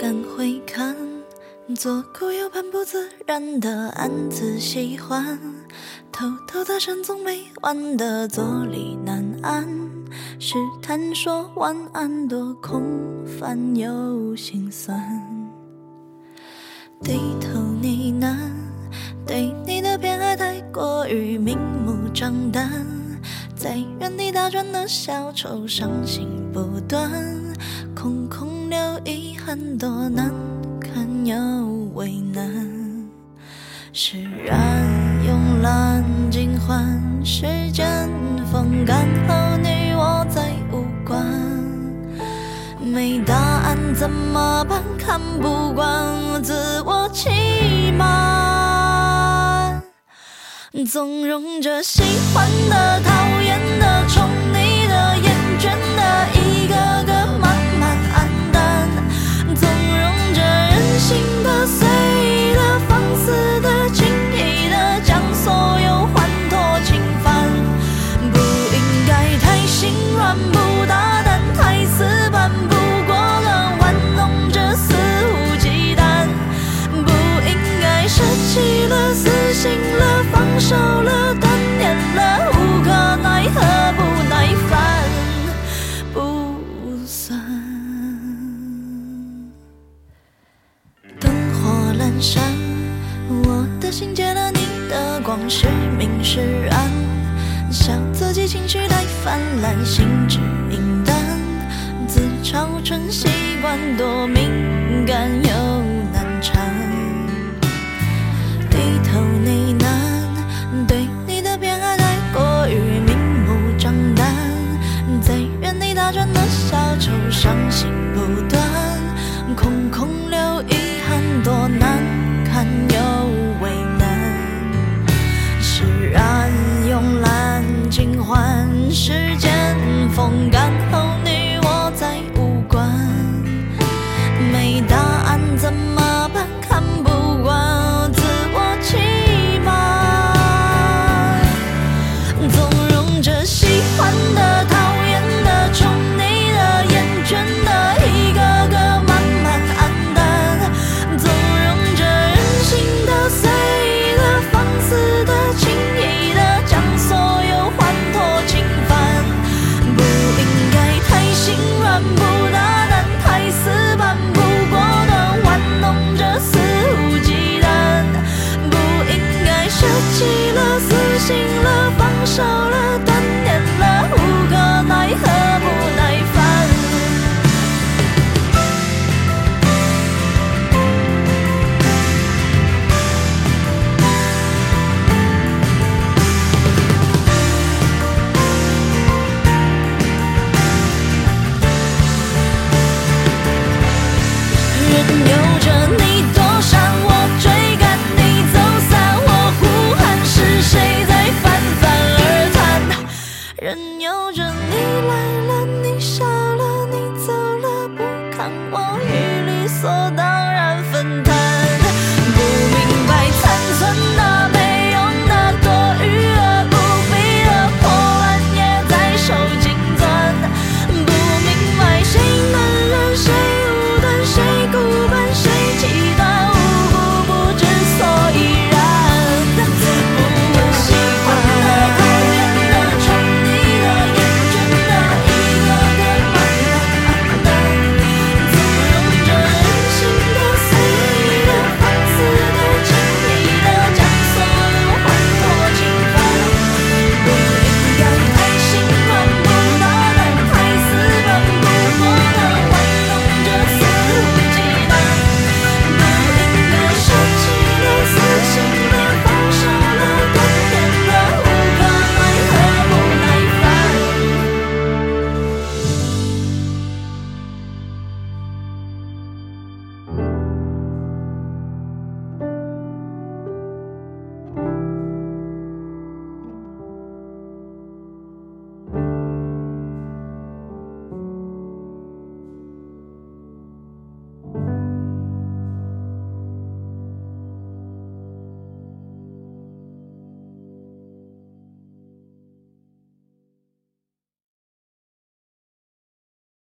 但会看，左顾右盼不自然的暗自喜欢，偷偷的深总没完的坐立难安，试探说晚安多空泛又心酸，低头呢喃，对你的偏爱太过于明目张胆，在原地打转的小丑伤心不断，空空留遗憾多难堪又为难，释然慵懒尽欢，时间风干后你我再无关，没答案怎么办？看不惯自我欺瞒，纵容着喜欢的、讨厌的、宠你的、厌倦的，一个个慢慢黯淡，纵容着任性的、随意的、放肆的、轻易的，将所有欢脱侵犯，不应该太心软，不大胆，太死板，不过了玩弄着肆无忌惮，不应该舍弃了、死心了、放手了、断念了，无可奈何，不耐烦，不算。灯火阑珊，我的心借了你的光，是明是暗，笑自己情绪太泛滥，心智阴淡，自嘲成习惯，多敏感又难缠，低头呢喃，对你的偏爱太过于明目张胆，在原地打转的小丑伤心不断，空空留遗憾多难堪又为难，释然慵懒尽欢，时间风干后你我再无关，没答案怎么办？看不惯自我欺瞒，纵容着喜欢的、讨厌的、宠你的、厌倦的，一个个慢慢黯淡，纵容着任性的、随意的、放肆的、轻易的，将所有欢脱侵犯，不应该太心软，不大胆，太死板，不果断，玩弄着肆无忌惮，不应该舍弃了、死心了、放手了、断念了，无可奈何，不耐烦。任由着你躲闪，我追赶你走散，我呼喊是谁在泛泛而谈，任由着你来了，你笑了，你走了，不看我与理所当